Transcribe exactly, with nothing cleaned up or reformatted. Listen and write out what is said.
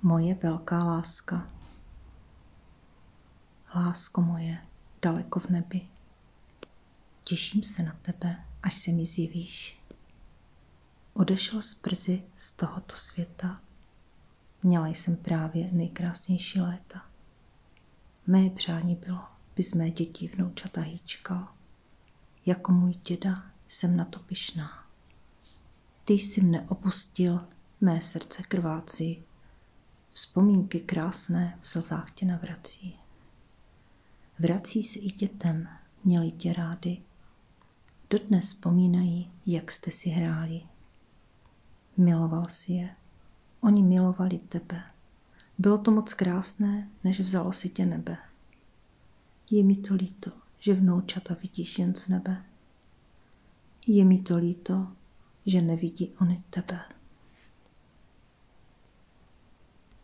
Moje velká láska. Lásko moje, daleko v nebi. Těším se na tebe, až se mi zjevíš. Odešel jsi brzy z tohoto světa. Měla jsem právě nejkrásnější léta. Mé přání bylo, bys mé děti vnoučata hýčkal. Jako můj děda jsem na to pyšná. Ty jsi mne opustil, mé srdce krvácí. Vzpomínky krásné v slzách tě navrací. Vrací se i dětem, měli tě rádi. Dodnes vzpomínají, jak jste si hráli. Miloval si je, oni milovali tebe. Bylo to moc krásné, než vzalo si tě nebe. Je mi to líto, že vnoučata vidíš jen z nebe. Je mi to líto, že nevidí oni tebe.